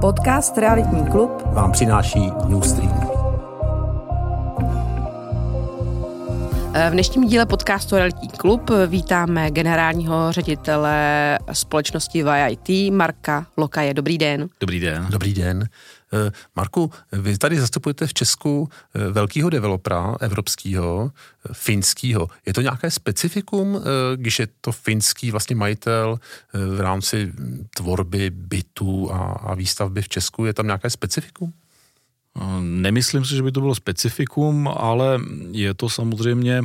Podcast Realitní klub vám přináší Newstream. V dnešním díle podcastu Realitní klub vítáme generálního ředitele společnosti YIT Marka Lokaje. Dobrý den. Dobrý den. Dobrý den. Marku, vy tady zastupujete v Česku velkýho developera evropského, finského. Je to nějaké specifikum, když je to finský vlastně majitel v rámci tvorby bytů a výstavby v Česku? Je tam nějaké specifikum? Nemyslím si, že by to bylo specifikum, ale je to samozřejmě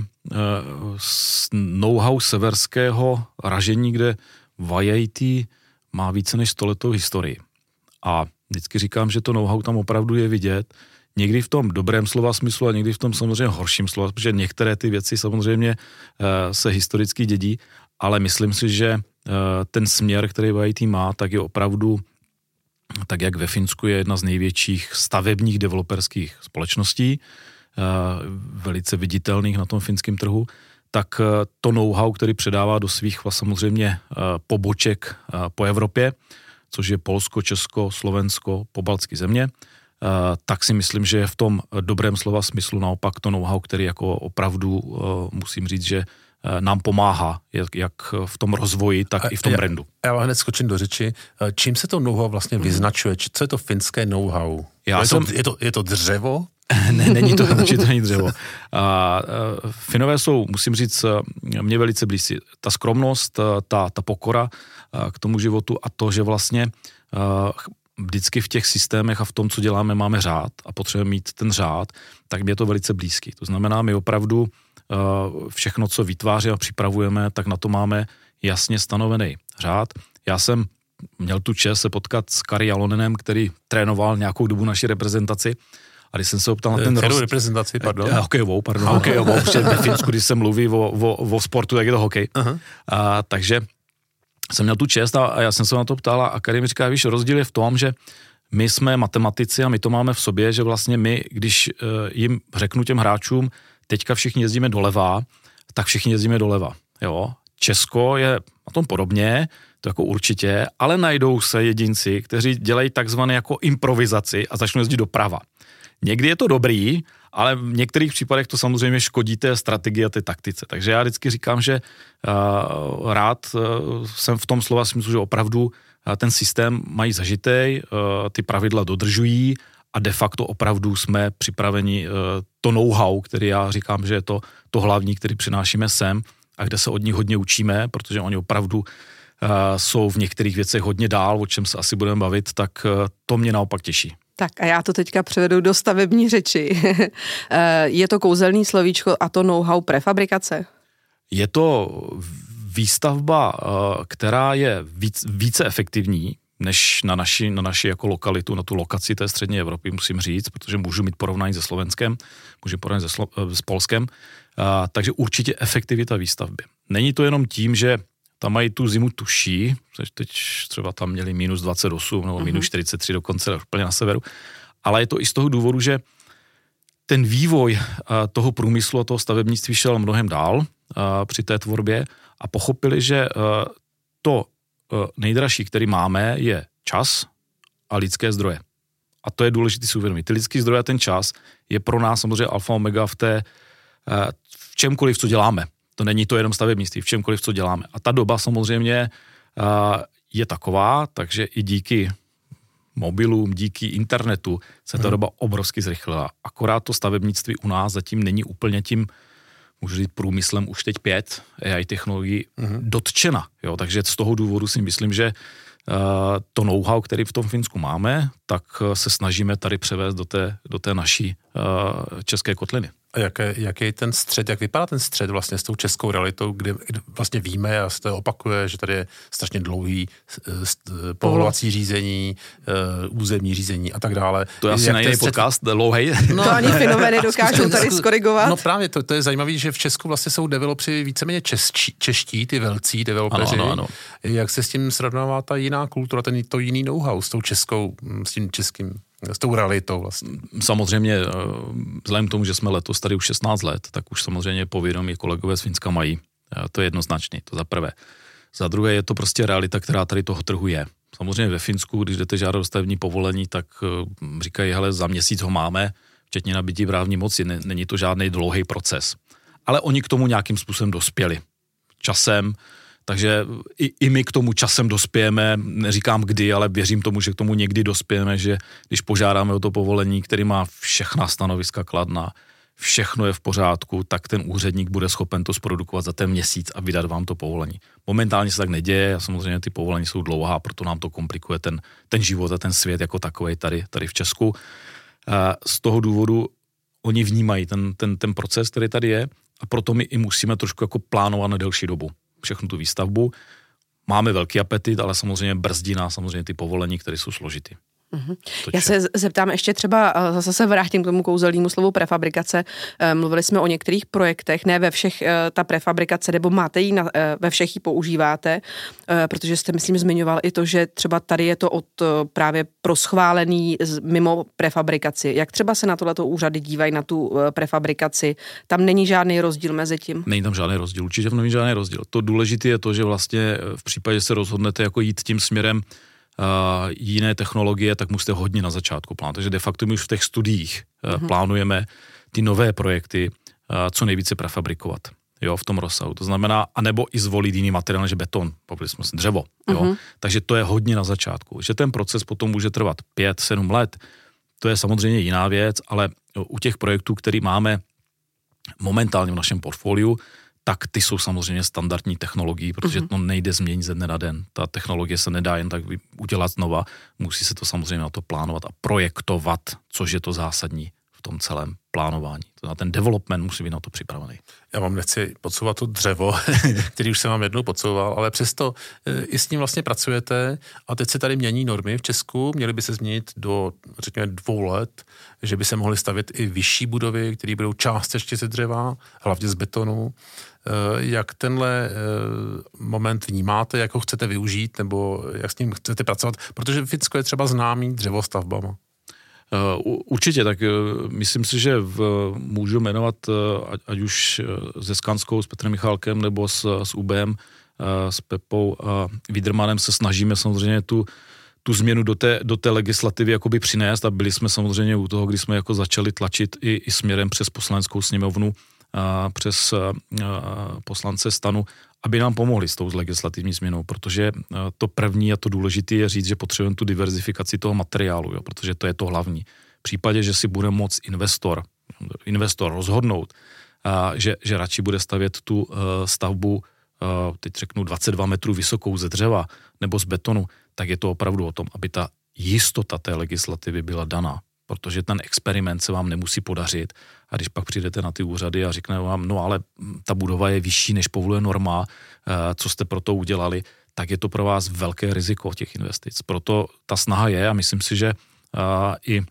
know-how severského ražení, kde YIT má více než 100letou historii. A vždycky říkám, že to know-how tam opravdu je vidět, někdy v tom dobrém slova smyslu a někdy v tom samozřejmě horším slova, protože některé ty věci samozřejmě se historicky dědí, ale myslím si, že ten směr, který YIT má, tak je opravdu, tak jak ve Finsku je jedna z největších stavebních developerských společností, velice viditelných na tom finském trhu, tak to know-how, který předává do svých samozřejmě poboček po Evropě, což je Polsko, Česko, Slovensko, pobaltské země, tak si myslím, že je v tom dobrém slova smyslu naopak to know-how, který jako opravdu musím říct, že nám pomáhá, jak v tom rozvoji, tak i v tom brandu. Já hned skočím do řeči. Čím se to know-how vlastně vyznačuje? Co je to finské know-how? Je to dřevo? Ne, není to, určitě není dřevo. Finové jsou, musím říct, mě velice blízcí. Ta skromnost, ta pokora k tomu životu a to, že vlastně vždycky v těch systémech a v tom, co děláme, máme řád a potřebujeme mít ten řád, tak mě je to velice blízký. To znamená, my opravdu všechno, co vytváříme a připravujeme, tak na to máme jasně stanovený řád. Já jsem měl tu čest se potkat s Kari Jalonenem, který trénoval nějakou dobu naši reprezentaci. A když jsem se optal na ten reprezentaci, pardon? Hokejovou, protože ve Finsku, když se mluví o sportu, tak je to hokej. Takže jsem měl tu čest a já jsem se na to ptal a Kari mi říká, víš, rozdíl je v tom, že my jsme matematici a my to máme v sobě, že vlastně my, když jim řeknu těm hráčům, teďka všichni jezdíme doleva, tak všichni jezdíme doleva. Jo? Česko je na tom podobně, to jako určitě, ale najdou se jedinci, kteří dělají takzvané jako improvizaci a začnou jezdit doprava. Někdy je to dobrý, ale v některých případech to samozřejmě škodí té strategii a té taktice. Takže já vždycky říkám, že rád jsem v tom slova smyslu, že opravdu ten systém mají zažitej, ty pravidla dodržují a de facto opravdu jsme připraveni to know-how, který já říkám, že je to hlavní, který přinášíme sem a kde se od nich hodně učíme, protože oni opravdu jsou v některých věcech hodně dál, o čem se asi budeme bavit, tak to mě naopak těší. Tak a já to teďka převedu do stavební řeči. Je to kouzelný slovíčko a to know-how prefabrikace? Je to výstavba, která je více efektivní, než na naši jako lokalitu, na tu lokaci té střední Evropy, musím říct, protože můžu mít porovnání se Slovenskem, můžu porovnat s Polskem, takže určitě efektivita výstavby. Není to jenom tím, že tam mají tu zimu tuší, teď třeba tam měli minus 28 nebo minus 43 dokonce úplně na severu, ale je to i z toho důvodu, že ten vývoj toho průmyslu a toho stavebnictví šel mnohem dál při té tvorbě a pochopili, že to nejdražší, který máme, je čas a lidské zdroje. A to je důležité si uvědomit. Ty lidský zdroje a ten čas je pro nás samozřejmě alfa omega v čemkoliv, co děláme. To není to jenom stavebnictví, v čemkoliv, co děláme. A ta doba samozřejmě je taková, takže i díky mobilům, díky internetu se ta doba obrovsky zrychlila. Akorát to stavebnictví u nás zatím není úplně tím, můžu říct, průmyslem už teď 5 AI technologií dotčena. Jo? Takže z toho důvodu si myslím, že to know-how, který v tom Finsku máme, tak se snažíme tady převést do té naší české kotliny. A jaký je ten střed, jak vypadá ten střed vlastně s tou českou realitou, kde vlastně víme a se to opakuje, že tady je strašně dlouhý povolovací řízení, územní řízení a tak dále. To je asi jiný podcast, dlouhej. No ani Finové nedokážou tady skorigovat. No právě, to je zajímavé, že v Česku vlastně jsou developři víceméně čeští, ty velcí developeři. Ano. Jak se s tím srovnává ta jiná kultura, to jiný know-how s tou českou, s tím českým, s tou realitou vlastně? Samozřejmě, vzhledem k tomu, že jsme letos tady už 16 let, tak už samozřejmě povědomí kolegové z Finska mají. To je jednoznačný, to za prvé. Za druhé je to prostě realita, která tady toho trhu je. Samozřejmě ve Finsku, když jdete žádat o stavební povolení, tak říkají, hele, za měsíc ho máme, včetně nabití právní moci, není to žádný dlouhý proces. Ale oni k tomu nějakým způsobem dospěli časem, takže i my k tomu časem dospějeme, neříkám kdy, ale věřím tomu, že k tomu někdy dospějeme, že když požádáme o to povolení, který má všechna stanoviska kladná, všechno je v pořádku, tak ten úředník bude schopen to zprodukovat za ten měsíc a vydat vám to povolení. Momentálně se tak neděje a samozřejmě ty povolení jsou dlouhá, proto nám to komplikuje ten život a ten svět jako takovej tady v Česku. A z toho důvodu oni vnímají ten proces, který tady je, a proto my i musíme trošku jako plánovat na delší dobu všechnu tu výstavbu. Máme velký apetit, ale samozřejmě brzdí nás samozřejmě ty povolení, které jsou složitý. Já se zeptám ještě třeba, zase se vrátím k tomu kouzelnému slovu prefabrikace. Mluvili jsme o některých projektech, ne ve všech ta prefabrikace, nebo máte ji, ve všech ji používáte, protože jste, myslím, zmiňoval i to, že třeba tady je to od právě proschválený mimo prefabrikaci. Jak třeba se na tohleto úřady dívají na tu prefabrikaci? Tam není žádný rozdíl mezi tím? Není tam žádný rozdíl, určitě není žádný rozdíl. To důležité je to, že vlastně v případě, že se rozhodnete jako jít tím směrem jiné technologie, tak musíte hodně na začátku plánovat. Takže de facto my už v těch studiích plánujeme ty nové projekty co nejvíce prefabrikovat, jo, v tom rozsahu. To znamená, anebo i zvolit jiný materiál, než beton, povedli jsme si dřevo, jo. Takže to je hodně na začátku. Že ten proces potom může trvat 5-7 let, to je samozřejmě jiná věc, ale u těch projektů, který máme momentálně v našem portfoliu, tak ty jsou samozřejmě standardní technologií, protože to nejde změnit ze dne na den. Ta technologie se nedá jen tak udělat znova, musí se to samozřejmě na to plánovat a projektovat, což je to zásadní v tom celém plánování. To na ten development musí být na to připravený. Já vám nechci podsouvat to dřevo, který už jsem vám jednou podsouval, ale přesto i s ním vlastně pracujete a teď se tady mění normy v Česku, měly by se změnit do, řekněme, 2 let, že by se mohly stavět i vyšší budovy, které budou částečně ze dřeva, hlavně z betonu. Jak tenhle moment vnímáte, jak ho chcete využít, nebo jak s ním chcete pracovat, protože Finsko je třeba známý dřevostavbama. Určitě, tak myslím si, že můžu jmenovat ať už se Skanskou, s Petrem Michálkem, nebo s UBM, s Pepou a Widermanem se snažíme samozřejmě tu změnu do té legislativy jakoby přinést a byli jsme samozřejmě u toho, kdy jsme jako začali tlačit i směrem přes Poslaneckou sněmovnu, přes poslance STANu, aby nám pomohli s tou legislativní změnou, protože to první a to důležité je říct, že potřebujeme tu diverzifikaci toho materiálu, jo, protože to je to hlavní. V případě, že si bude moct investor rozhodnout, že radši bude stavět tu stavbu, teď řeknu 22 metrů vysokou ze dřeva nebo z betonu, tak je to opravdu o tom, aby ta jistota té legislativy byla daná, protože ten experiment se vám nemusí podařit a když pak přijdete na ty úřady a řekne vám, no ale ta budova je vyšší, než povoluje norma, co jste pro to udělali, tak je to pro vás velké riziko těch investic. Proto ta snaha je a myslím si, že i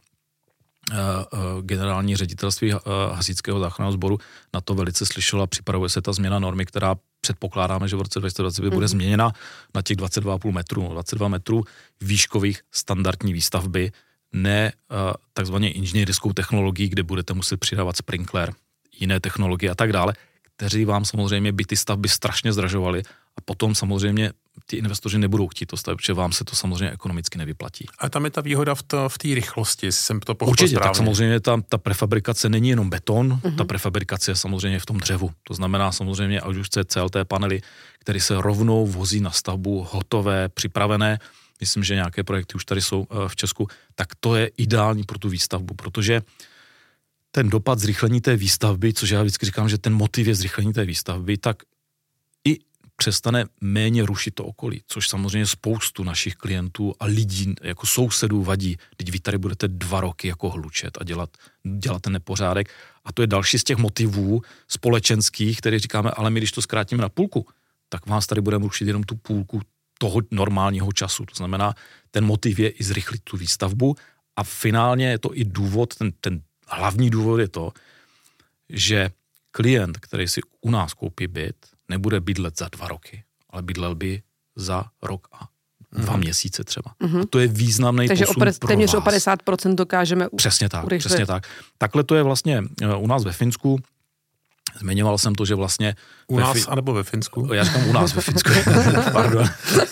generální ředitelství Hasičského záchranného sboru na to velice slyšelo a připravuje se ta změna normy, která předpokládáme, že v roce 2020 bude změněna na těch 22,5 metrů, 22 metrů výškových standardní výstavby, ne takzvaně inženýrskou technologií, kde budete muset přidávat sprinkler, jiné technologie a tak dále, kteří vám samozřejmě by ty stavby strašně zdražovali a potom samozřejmě ty investoři nebudou chtít to stavit, protože vám se to samozřejmě ekonomicky nevyplatí. A tam je ta výhoda v té rychlosti, jsem to pochopil určitě, správně. Tak samozřejmě ta prefabrikace není jenom beton, ta prefabrikace je samozřejmě v tom dřevu. To znamená samozřejmě, ať už chce CLT panely, které se rovnou vozí na stavbu, hotové, připravené. Myslím, že nějaké projekty už tady jsou v Česku, tak to je ideální pro tu výstavbu, protože ten dopad zrychlení té výstavby, což já vždycky říkám, že ten motiv je zrychlení té výstavby, tak i přestane méně rušit to okolí, což samozřejmě spoustu našich klientů a lidí jako sousedů vadí. Teď vy tady budete 2 roky jako hlučet a dělat ten nepořádek. A to je další z těch motivů společenských, které říkáme, ale my když to zkrátíme na půlku, tak vás tady budeme rušit jenom tu půlku toho normálního času. To znamená, ten motiv je i zrychlit tu výstavbu a finálně je to i důvod, ten hlavní důvod je to, že klient, který si u nás koupí byt, nebude bydlet za 2 roky, ale bydlel by za rok a 2 měsíce třeba. A to je významný posun pro vás. Téměř o 50% dokážeme Přesně tak, urychlit. přesně tak. Takhle to je vlastně u nás ve Finsku. Zmiňoval jsem to, že vlastně... U nás, anebo ve Finsku? Já říkám u nás ve Finsku. Pardon.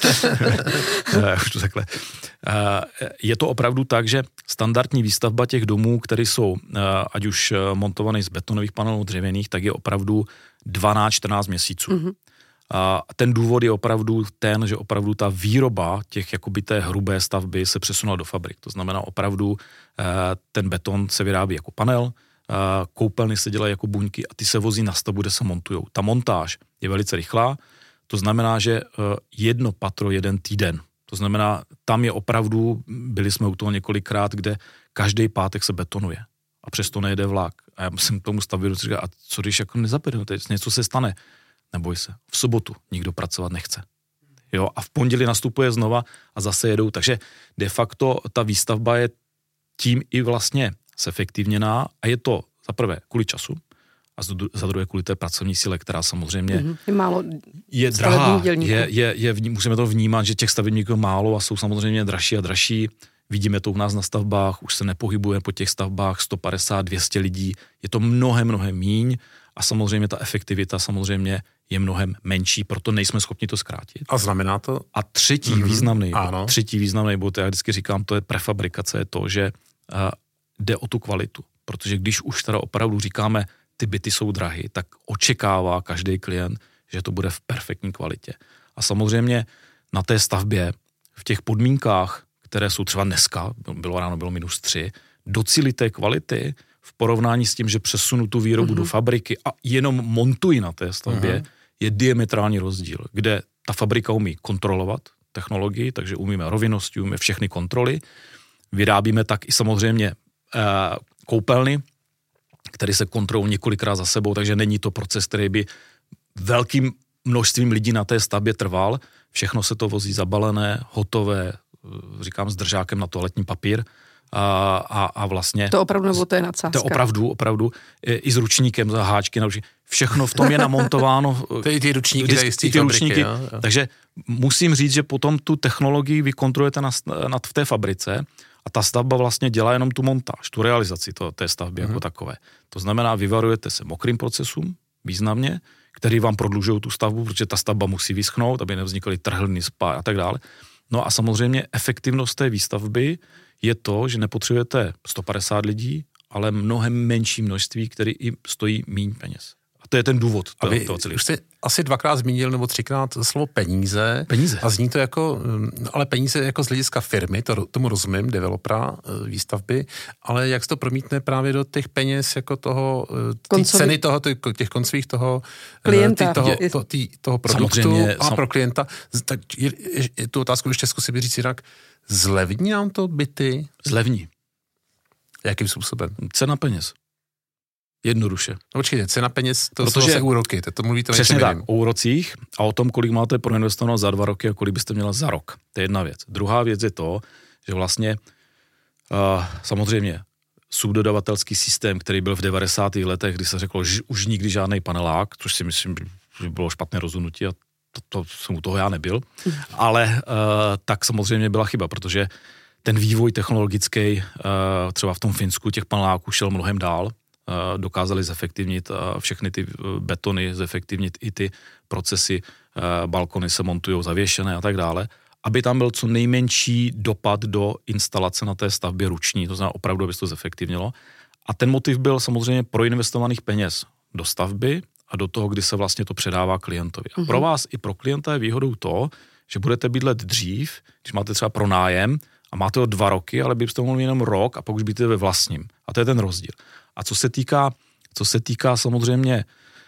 Už to takhle. Je to opravdu tak, že standardní výstavba těch domů, které jsou ať už montované z betonových panelů dřevěných, tak je opravdu 12-14 měsíců. Mm-hmm. A ten důvod je opravdu ten, že opravdu ta výroba těch jakoby té hrubé stavby se přesunula do fabrik. To znamená opravdu ten beton se vyrábí jako panel, koupelny se dělají jako buňky a ty se vozí na stavbu, kde se montujou. Ta montáž je velice rychlá, to znamená, že jedno patro jeden týden. To znamená, tam je opravdu, byli jsme u toho několikrát, kde každý pátek se betonuje a přesto nejede vlak. A já jsem k tomu stavil, říkal, a co když jako nezabetonujete, něco se stane? Neboj se, v sobotu nikdo pracovat nechce. Jo, a v pondělí nastupuje znova a zase jedou, takže de facto ta výstavba je tím i vlastně zefektivněná a je to za prvé kvůli času a za druhé kvůli té pracovní síle, která samozřejmě je drahá. Musíme to vnímat, že těch stavebníků je málo a jsou samozřejmě dražší a dražší. Vidíme to u nás na stavbách, už se nepohybuje po těch stavbách 150, 200 lidí. Je to mnohem míň a samozřejmě ta efektivita samozřejmě je mnohem menší, proto nejsme schopni to zkrátit. A znamená to? A třetí významný bod, já vždycky říkám, to je prefabrikace, je to, že jde o tu kvalitu. Protože když už teda opravdu říkáme, ty byty jsou drahy, tak očekává každý klient, že to bude v perfektní kvalitě. A samozřejmě na té stavbě, v těch podmínkách, které jsou třeba dneska, ráno bylo -3, docílit té kvality v porovnání s tím, že přesunu tu výrobu do fabriky a jenom montuji na té stavbě, je diametrální rozdíl, kde ta fabrika umí kontrolovat technologii, takže umíme rovinnosti, umíme všechny kontroly, vyrábíme tak i samozřejmě koupelny, které se kontrolují několikrát za sebou, takže není to proces, který by velkým množstvím lidí na té stavbě trval. Všechno se to vozí zabalené, hotové, říkám s držákem na toaletní papír a vlastně... To opravdu, nebo to je nadsázka? To opravdu, i s ručníkem za háčky na ručníky. Všechno v tom je namontováno. Ty ručníky z té fabriky. Jo. Takže musím říct, že potom tu technologii vy kontrolujete v té fabrice a ta stavba vlastně dělá jenom tu montáž, tu realizaci té stavby jako takové. To znamená, vyvarujete se mokrým procesům významně, který vám prodlužují tu stavbu, protože ta stavba musí vyschnout, aby nevznikaly trhliny, spá a tak dále. No a samozřejmě efektivnost té výstavby je to, že nepotřebujete 150 lidí, ale mnohem menší množství, který i stojí míň peněz. A to je ten důvod toho celého. Už jste asi 2krát zmínil, nebo 3krát slovo peníze. A zní to jako, ale peníze jako z hlediska firmy, tomu rozumím, developera, výstavby, ale jak se to promítne právě do těch peněz, jako toho, ceny toho, těch koncových toho klienta, toho produktu a pro klienta. Tak tu otázku ještě zkusím říct jinak. Zlevní nám to byty? Zlevní. Jakým způsobem? Cena peněz. Jednoduše. No určitě, cena peněz, to jsou zase úroky, to mluvíte přesně tak, o úrocích a o tom, kolik máte proinvestovat za 2 roky a kolik byste měla za rok. To je jedna věc. Druhá věc je to, že vlastně samozřejmě subdodavatelský systém, který byl v 90. letech, kdy se řeklo, že už nikdy žádný panelák, což si myslím, že bylo špatné rozhodnutí a to jsem u toho já nebyl, ale tak samozřejmě byla chyba, protože ten vývoj technologický třeba v tom Finsku těch paneláků šel mnohem dál, dokázali zefektivnit všechny ty betony, zefektivnit i ty procesy, balkony se montujou zavěšené a tak dále, aby tam byl co nejmenší dopad do instalace na té stavbě ruční, to znamená opravdu, aby se to zefektivnilo. A ten motiv byl samozřejmě proinvestovaných peněz do stavby a do toho, kdy se vlastně to předává klientovi. A pro vás i pro klienta je výhodou to, že budete bydlet dřív, když máte třeba pronájem a máte ho 2 roky, ale byste mohli jenom rok a pak už bydlíte ve vlastním. A to je ten rozdíl. A co se týká samozřejmě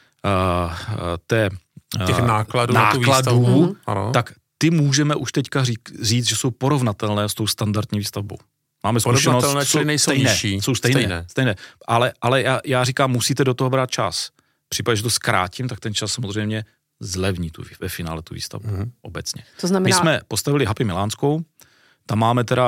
těch nákladů tak ty můžeme už teďka říct, že jsou porovnatelné s tou standardní výstavbou. Máme zkušenost, jsou stejné. Ale já říkám, musíte do toho brát čas. V případě, že to zkrátím, tak ten čas samozřejmě zlevní ve finále tu výstavbu obecně. To znamená... My jsme postavili Happy Milánskou, tam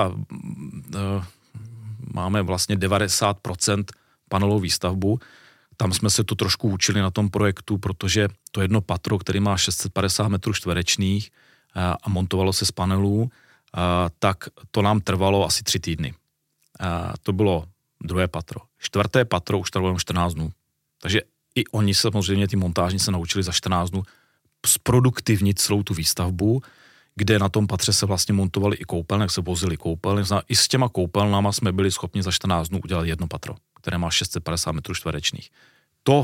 máme vlastně 90% panelovou výstavbu. Tam jsme se to trošku učili na tom projektu, protože to jedno patro, který má 650 metrů čtverečných a montovalo se z panelů, tak to nám trvalo asi 3 týdny. To bylo 2. patro. 4. patro už trvalo 14 dnů. Takže i oni samozřejmě, ty montážníci se naučili za 14 dnů zproduktivnit celou tu výstavbu, kde na tom patře se vlastně montovali i koupelny, jak se vozili koupelny. I s těma koupelnama jsme byli schopni za 14 dnů udělat jedno patro, které má 650 metrů čtverečných. To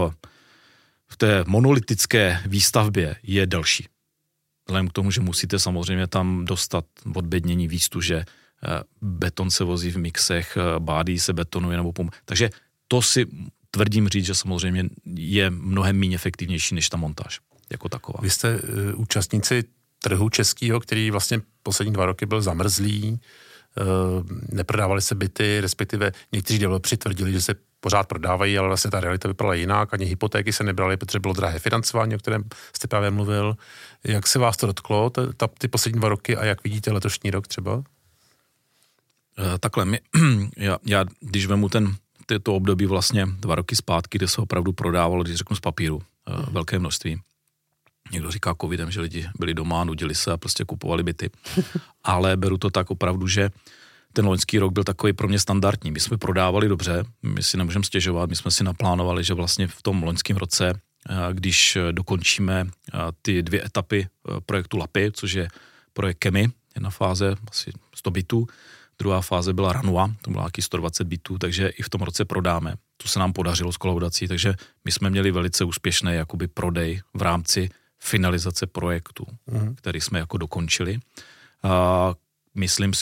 v té monolitické výstavbě je delší. Vzhledem k tomu, že musíte samozřejmě tam dostat odbednění výstuže, beton se vozí v mixech, bádí se betonuje nebo takže to si tvrdím říct, že samozřejmě je mnohem méně efektivnější než ta montáž jako taková. Vy jste účastníci trhu českého, který vlastně poslední 2 roky byl zamrzlý, neprodávaly se byty, respektive někteří developři tvrdili, že se pořád prodávají, ale vlastně ta realita vypadala jinak, ani hypotéky se nebraly, protože bylo drahé financování, o kterém jste právě mluvil. Jak se vás to dotklo, ty poslední 2 roky, a jak vidíte letošní rok třeba? Takhle, já když vemu to období vlastně 2 roky zpátky, kde se opravdu prodávalo, když řeknu z papíru, velké množství. Někdo říká covidem, že lidi byli doma, nudili se a prostě kupovali byty. Ale beru to tak opravdu, že ten loňský rok byl takový pro mě standardní. My jsme prodávali dobře, my si nemůžeme stěžovat, my jsme si naplánovali, že vlastně v tom loňském roce, když dokončíme ty 2 etapy projektu Lapy, což je projekt Kemi, jedna fáze, asi 100 bytů, druhá fáze byla Ranua, to bylo nějaký 120 bytů, takže i v tom roce prodáme. To se nám podařilo s kolaudací, takže my jsme měli velice úspěšný jakoby prodej v rámci finalizace projektu, který jsme jako dokončili. Myslím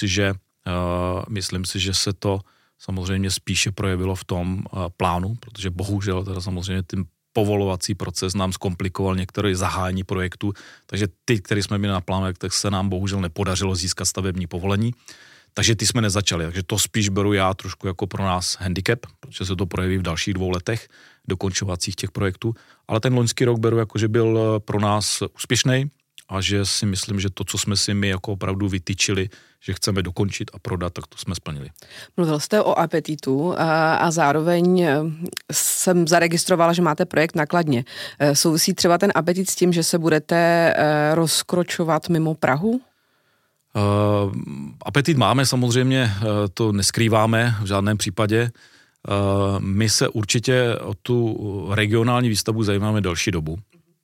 si, že se to samozřejmě spíše projevilo v tom plánu, protože bohužel teda samozřejmě ten povolovací proces nám zkomplikoval některé zahájení projektu, takže ty, které jsme měli na plánu, tak se nám bohužel nepodařilo získat stavební povolení, takže ty jsme nezačali, takže to spíš beru já trošku jako pro nás handicap, protože se to projeví v dalších 2 letech dokončovacích těch projektů, ale ten loňský rok beru jako, že byl pro nás úspěšný a že si myslím, že to, co jsme si my jako opravdu vytyčili, že chceme dokončit a prodat, tak to jsme splnili. Mluvil jste o Apetitu a zároveň jsem zaregistrovala, že máte projekt na Kladně. Souvisí třeba ten Apetit s tím, že se budete rozkročovat mimo Prahu? Apetit máme samozřejmě, to neskrýváme v žádném případě. My se určitě o tu regionální výstavbu zajímáme další dobu.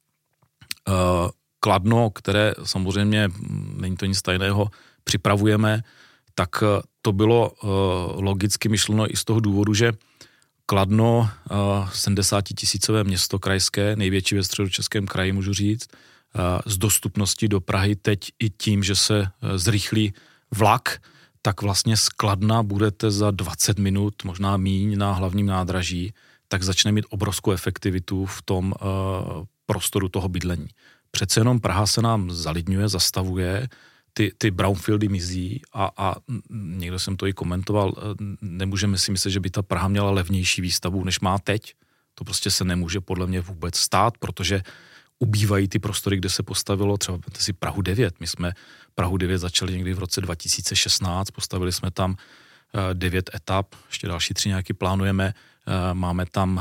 Kladno, které samozřejmě, není to nic tajného, připravujeme, tak to bylo logicky myšleno i z toho důvodu, že Kladno, 70 000 město krajské, největší ve Středočeském kraji, můžu říct, z dostupnosti do Prahy teď i tím, že se zrychlí vlak, tak vlastně z Kladna budete za 20 minut, možná míň na hlavním nádraží, tak začne mít obrovskou efektivitu v tom prostoru toho bydlení. Přece jenom Praha se nám zalidňuje, zastavuje, ty brownfieldy mizí a někdo jsem to i komentoval, nemůžeme si myslet, že by ta Praha měla levnější výstavbu, než má teď. To prostě se nemůže podle mě vůbec stát, protože ubývají ty prostory, kde se postavilo, třeba si Prahu 9. My jsme Prahu 9 začali někdy v roce 2016, postavili jsme tam 9 etap, ještě další 3 nějaký plánujeme, máme tam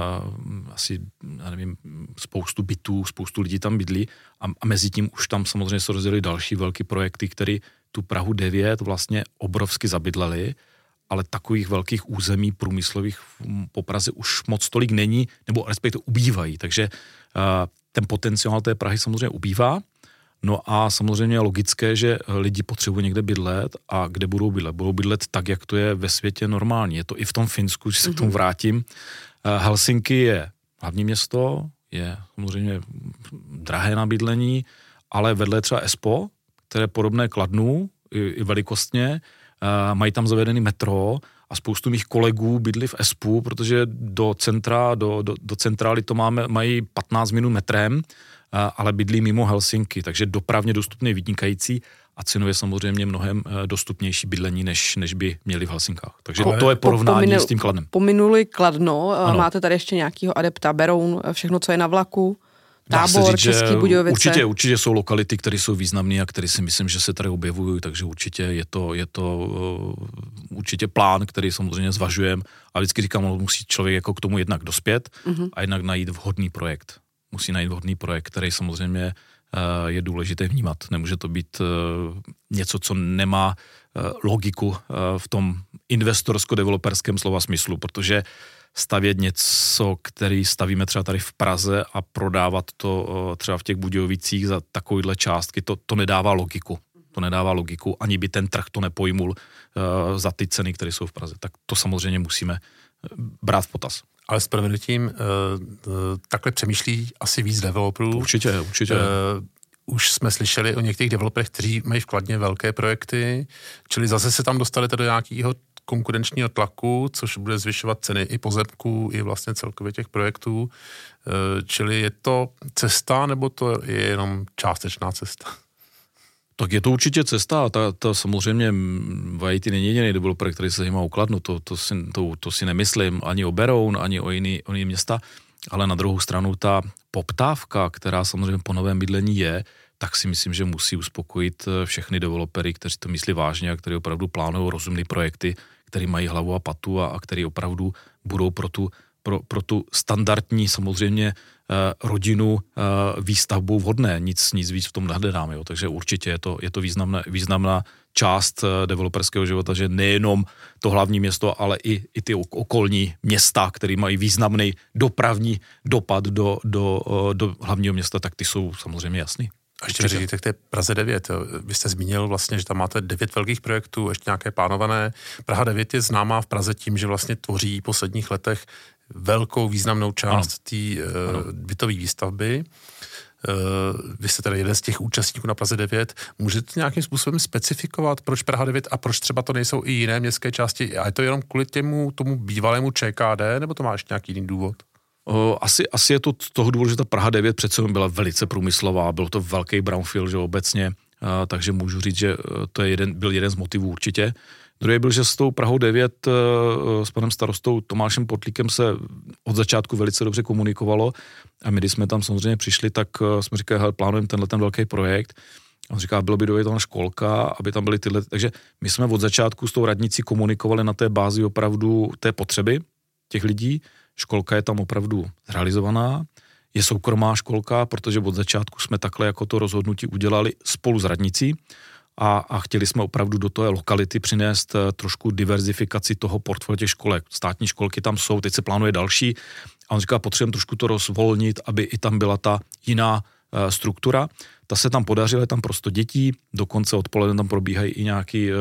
asi, já nevím, spoustu bytů, spoustu lidí tam bydlí a mezi tím už tam samozřejmě se rozdělily další velké projekty, které tu Prahu 9 vlastně obrovsky zabydlely, ale takových velkých území průmyslových po Praze už moc tolik není, nebo respektive ubývají, takže ten potenciál té Prahy samozřejmě ubývá. No a samozřejmě je logické, že lidi potřebují někde bydlet a kde budou bydlet. Budou bydlet tak, jak to je ve světě normální. Je to i v tom Finsku, když se k tomu vrátím. Helsinki je hlavní město, je samozřejmě drahé na bydlení, ale vedle třeba Espoo, které je podobné Kladnu, i velikostně, mají tam zavedený metro a spoustu mých kolegů bydlí v Espoo, protože do centrály to mají 15 minut metrem, ale bydlí mimo Helsinki, takže dopravně dostupný, vynikající a cenově samozřejmě mnohem dostupnější bydlení, než by měli v Helsinkách. Takže to je porovnání s tím Kladnem. Pominuli Kladno, ano. Máte tady ještě nějakého adepta, Beroun, všechno, co je na vlaku? Tábor, Český Budějovice. Určitě jsou lokality, které jsou významné a které si myslím, že se tady objevují, takže určitě je to určitě plán, který samozřejmě zvažujeme a vždycky říkám, musí člověk jako k tomu jednak dospět a jednak najít vhodný projekt. Musí najít vhodný projekt, který samozřejmě je důležité vnímat. Nemůže to být něco, co nemá logiku v tom investorsko-developerském slova smyslu, protože stavět něco, který stavíme třeba tady v Praze a prodávat to třeba v těch Budějovicích za takovýhle částky, to nedává logiku. To nedává logiku, ani by ten trh to nepojmul za ty ceny, které jsou v Praze. Tak to samozřejmě musíme brát v potaz. Ale s proměnutím takhle přemýšlí asi víc developerů. Určitě. Už jsme slyšeli o některých developerech, kteří mají v Kladně velké projekty, čili zase se tam dostali do nějakého konkurenčního tlaku, což bude zvyšovat ceny i pozemků, i vlastně celkově těch projektů. Čili je to cesta, nebo to je jenom částečná cesta? Tak je to určitě cesta a ta samozřejmě v IT není jediný developer, který se zajímá o Kladno, to si nemyslím ani o Beroun, ani o jiný města, ale na druhou stranu ta poptávka, která samozřejmě po novém bydlení je, tak si myslím, že musí uspokojit všechny developery, kteří to myslí vážně a kteří opravdu plánují rozumné projekty, který mají hlavu a patu a který opravdu budou pro tu standardní samozřejmě rodinu výstavbou vhodné. Nic víc v tom nehledáme. Jo. Takže určitě je to významná část developerského života, že nejenom to hlavní město, ale i ty okolní města, které mají významný dopravní dopad do hlavního města, tak ty jsou samozřejmě jasný. A ještě říkáte k té Praze 9. Vy jste zmínil vlastně, že tam máte 9 velkých projektů, ještě nějaké plánované. Praha 9 je známá v Praze tím, že vlastně tvoří v posledních letech velkou významnou část té bytové výstavby. Vy jste tedy jeden z těch účastníků na Praze 9. Můžete nějakým způsobem specifikovat, proč Praha 9 a proč třeba to nejsou i jiné městské části? A je to jenom kvůli tomu bývalému ČKD, nebo to má ještě nějaký jiný důvod? Asi je to z toho důvodu, že ta Praha 9 přece byla velice průmyslová, byl to velký brownfield, že obecně, takže můžu říct, že to byl jeden z motivů určitě. Druhý byl, že s tou Prahou 9 s panem starostou Tomášem Potlíkem se od začátku velice dobře komunikovalo a my, když jsme tam samozřejmě přišli, tak jsme říkali, hele, plánujeme ten velký projekt. A on říká, bylo by dobré školka, aby tam byly tyhle. Takže my jsme od začátku s tou radnicí komunikovali na té bázi opravdu té potřeby těch lidí. Školka je tam opravdu zrealizovaná, je soukromá školka, protože od začátku jsme takhle jako to rozhodnutí udělali spolu s radnicí a chtěli jsme opravdu do té lokality přinést trošku diverzifikaci toho portfolia těch školek. Státní školky tam jsou, teď se plánuje další a on říká, potřebujeme trošku to rozvolnit, aby i tam byla ta jiná struktura. Ta se tam podařila, je tam prostě dětí, dokonce odpoledne tam probíhají i nějaký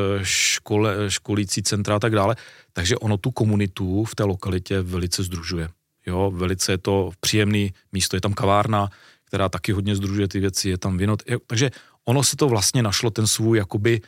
školící centra a tak dále, takže ono tu komunitu v té lokalitě velice sdružuje. Jo, velice je to příjemný místo, je tam kavárna, která taky hodně sdružuje ty věci, je tam víno, takže ono se to vlastně našlo ten svůj jakoby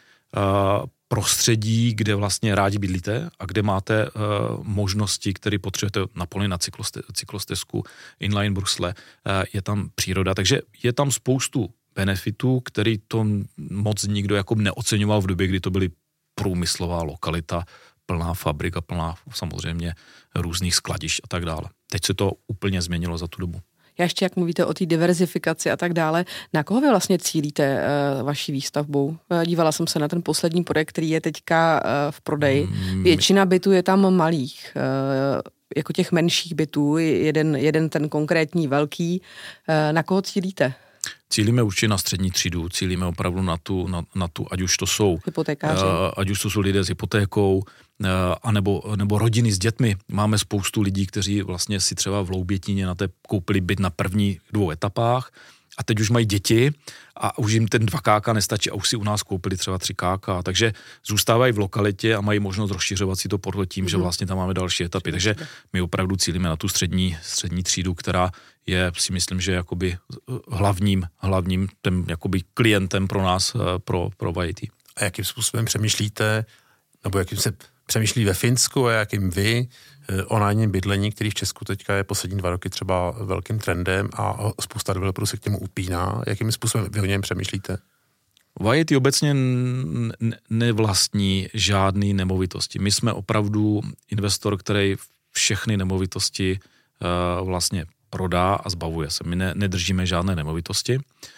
prostředí, kde vlastně rádi bydlíte a kde máte možnosti, které potřebujete napojit na cyklostezku, inline brusle, je tam příroda, takže je tam spoustu benefitů, který to moc nikdo jako neoceňoval v době, kdy to byly průmyslová lokalita, plná fabrika, plná samozřejmě různých skladišť a tak dále. Teď se to úplně změnilo za tu dobu. Já ještě, jak mluvíte o té diverzifikaci a tak dále, na koho vy vlastně cílíte vaší výstavbou? Dívala jsem se na ten poslední projekt, který je teďka v prodeji. Většina bytů je tam malých, jako těch menších bytů, jeden ten konkrétní velký. Na koho cílíte? Cílíme určitě na střední třídu, cílíme opravdu na tu, ať už to jsou hypotékáři, ať už to jsou lidé s hypotékou, anebo rodiny s dětmi. Máme spoustu lidí, kteří vlastně si třeba v Loubětíně na té koupili byt na prvních 2 etapách a teď už mají děti a už jim ten 2K nestačí a už si u nás koupili třeba 3K, takže zůstávají v lokalitě a mají možnost rozšiřovat si to portfolio tím, že vlastně tam máme další etapy. Takže my opravdu cílíme na tu střední třídu, která je, si myslím, že jakoby hlavním jakoby klientem pro nás, pro IT. A jakým způsobem přemýšlíte, nebo jakým se přemýšlí ve Finsku a jakým vy o nájemním bydlení, který v Česku teďka je poslední 2 roky třeba velkým trendem a spousta developerů se k němu upíná. Jakým způsobem vy o něm přemýšlíte? IT obecně nevlastní žádný nemovitosti. My jsme opravdu investor, který všechny nemovitosti vlastně prodá a zbavuje se. My nedržíme žádné nemovitosti.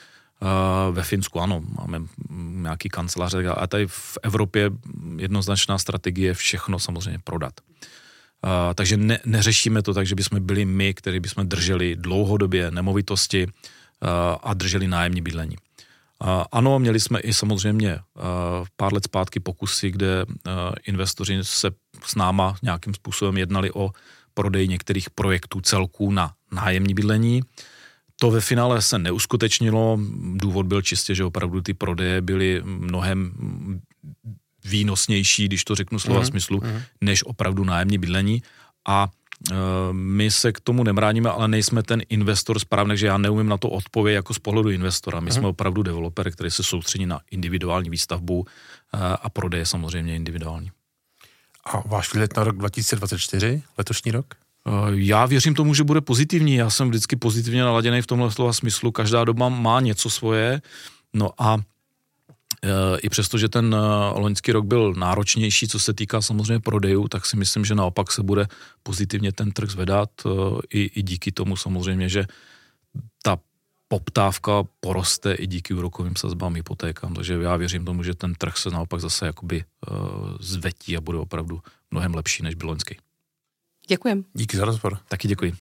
Ve Finsku ano, máme nějaký kanceláře, a tady v Evropě jednoznačná strategie je všechno samozřejmě prodat. Takže neřešíme to tak, že bychom byli my, kteří bychom drželi dlouhodobě nemovitosti a drželi nájemní bydlení. Ano, měli jsme i samozřejmě pár let zpátky pokusy, kde investoři se s náma nějakým způsobem jednali o prodej některých projektů celků na nájemní bydlení. To ve finále se neuskutečnilo, důvod byl čistě, že opravdu ty prodeje byly mnohem výnosnější, když to řeknu slova smyslu, než opravdu nájemní bydlení a my se k tomu nebráníme, ale nejsme ten investor správný, takže já neumím na to odpovědět jako z pohledu investora. My jsme opravdu developer, který se soustředí na individuální výstavbu a prodeje samozřejmě individuální. A váš výhled na rok 2024, letošní rok? Já věřím tomu, že bude pozitivní. Já jsem vždycky pozitivně naladěný v tomhle slova smyslu. Každá doba má něco svoje. No a i přesto, že ten loňský rok byl náročnější, co se týká samozřejmě prodejů, tak si myslím, že naopak se bude pozitivně ten trh zvedat i díky tomu samozřejmě, že ta poptávka poroste i díky úrokovým sazbám, hypotékám. Takže já věřím tomu, že ten trh se naopak zase jakoby zvetí a bude opravdu mnohem lepší, než byl loňský. Děkujem. Díky za rozhovor. Taky děkuji.